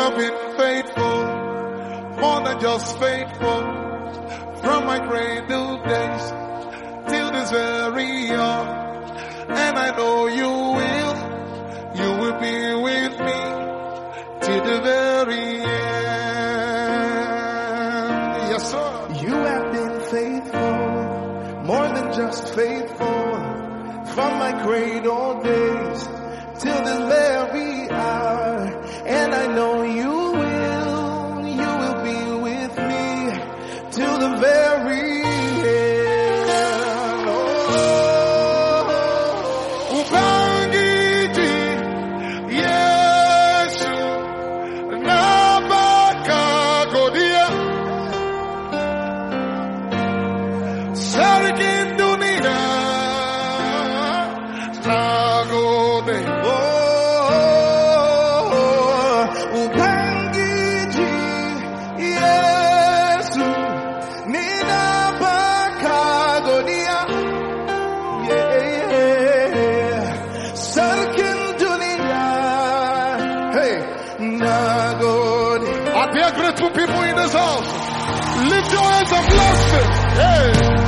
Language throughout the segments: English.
have been faithful, more than just faithful, from my cradle days till this very hour. And I know you will be with me till the very end. Yes, sir. You have been faithful, more than just faithful, from my cradle days till this very hour. And I know you will be with me till the very end. Oh, Ubangiji, Yesu, Nabakagodia, Sarkin Dunia, Nagode. Ubangiji, Yesu, ninapakagodia. Yeah, Sarkin dunia. Hey, nagode. Are there grateful people in this house? Lift your hands and bless it. Hey.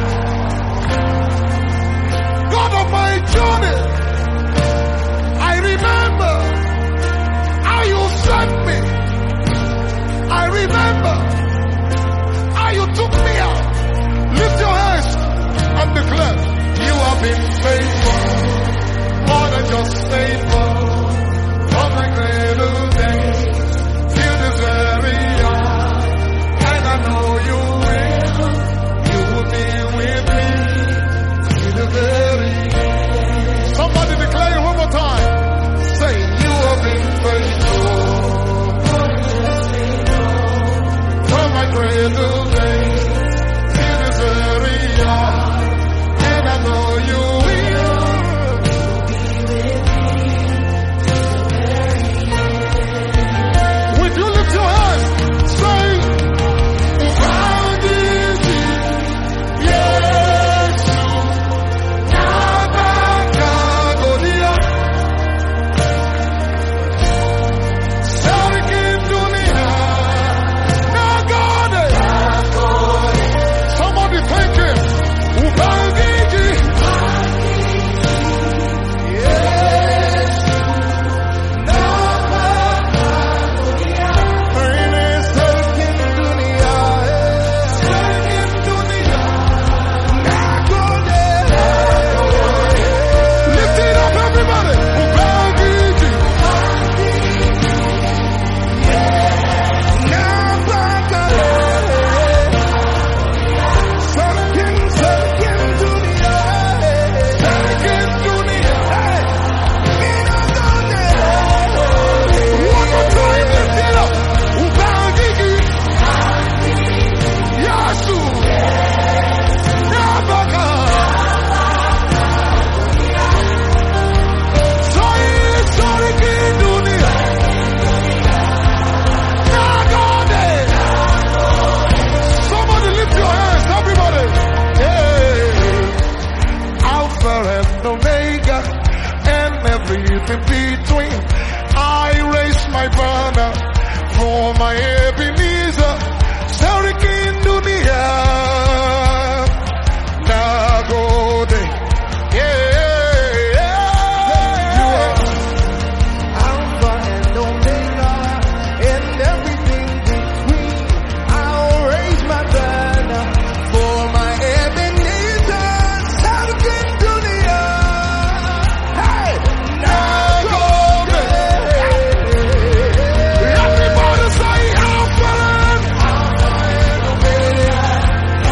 God of my journey, I remember how you sent me. I remember how you took me out. Lift your hands and declare, you have been faithful, more than just faithful, from my cradle days till this very hour. And I know you will be with me till the very end. Somebody declare it one more time. Say, you have been faithful, from my cradle days till this very hour. And I know you will. Would you lift your hands? Say, Ubangiji, Yesu, Nabakagodia, Sarkin Dunia, Nagode. Somebody thank him. Ubangiji, Yesu, Nabakagodia, Sarkin dunia. Sarkin Dunia. Nagode. Lift it up, everybody. Ubangiji, Sarkin dunia. Sarkin Dunia. Nagode. One more time, lift it up. Ubangiji, Yesu, Nabaka. Sarkin Dunia. Nagode. Somebody lift your hands, everybody. Hey. Alpha and Omega and everything between. I raise my banner for my Ebenezer. Sarkin Dunia. Nagode. Yeah. You are Alpha and Omega and everything between. I'll raise my banner for my Ebenezer. Sarkin dunia. Hey, Nagode. Everybody say Alpha and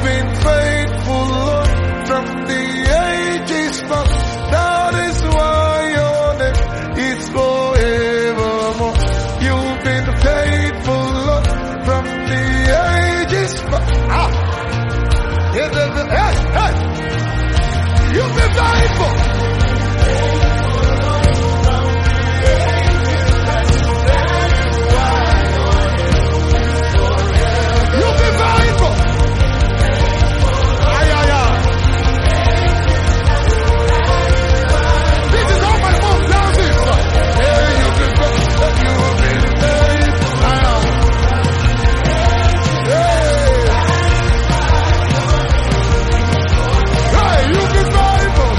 You've been faithful, Lord, from the ages past. That is why your name is forevermore. You've been faithful, Lord, from the ages past. Hey, hey. You've been faithful. You've been faithful. This is how my mom does it. Hey, you've been faithful. You've been faithful. Hey, you've been faithful.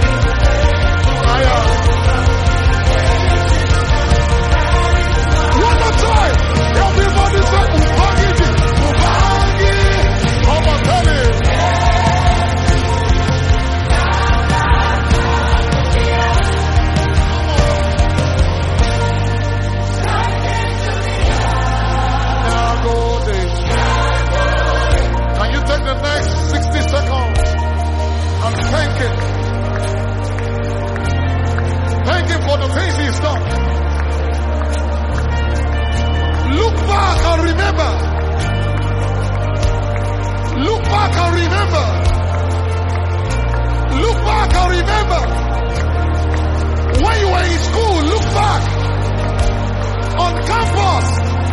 One more time. Everybody say Ubangiji. Ubangi. Come on, tell me. Can you take the next 60 seconds and thank Him? Thank Him for the things He's done. Look back and remember. Look back and remember. Look back and remember. When you were in school, look back. On campus,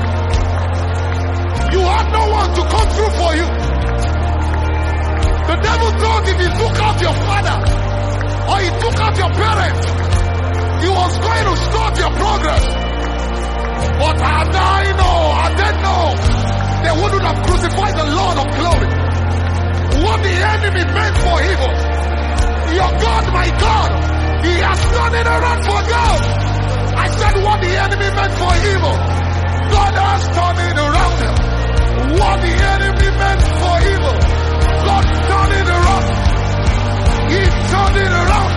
you had no one to come through for you. The devil thought if he took out your father or he took out your parents, he was going to stop your progress. But I didn't know they wouldn't have crucified the Lord of glory. What the enemy meant for evil, your God, my God, He has turned it around for good. I said what the enemy meant for evil, God has turned it around. What the enemy meant for evil, God turned it around. He turned it around.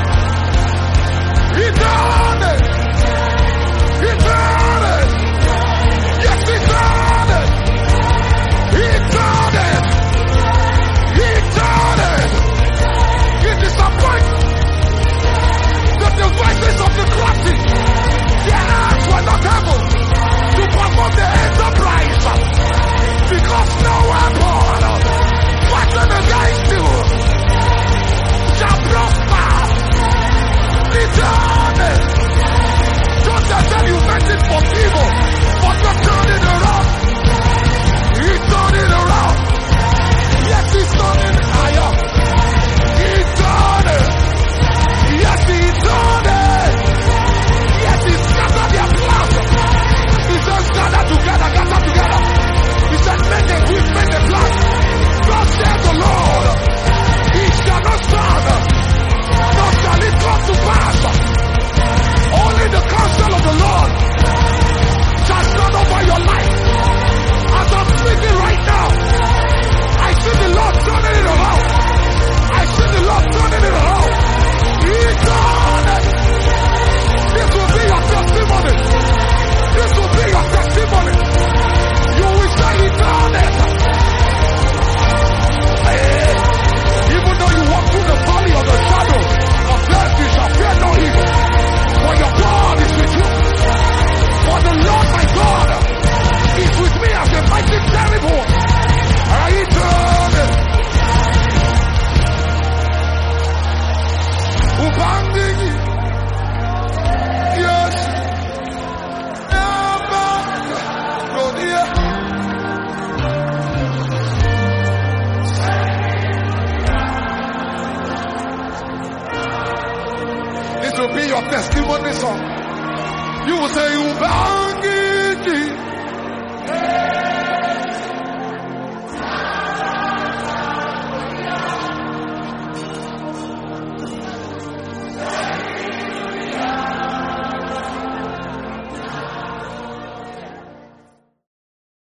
He turned it. He turned it. Yes, He turned it. He turned it. He turned it. He disappointed the devices of the crafty. Their hands were not able to perform the enterprise, because no weapon fashioned against you shall prosper. He turned it. Just as said you meant it for evil, but you turned it around. He turned it around. Yes, He's turning higher. He turned it. Yes, He turned it. Yes, He scattered their plans. He says, gather together, gather together. He said, make a quick, make a plan. Thus saith the Lord, He shall not stand, nor shall it come to pass. Only the counsel of the Lord shall stand over your life. As I'm speaking right now, I see the Lord turning it around. I see the Lord turning it around. He turned it. This will be your testimony. This will be your testimony. You will say He turned it. Hey, even though you walk through the valley of the shadow of death, you shall fear no evil. For your God is with you. For the Lord my God is with me as a mighty terrible. I turn it. Ubangiji. Yes. This will be your testimony song. You will say, Ubangiji.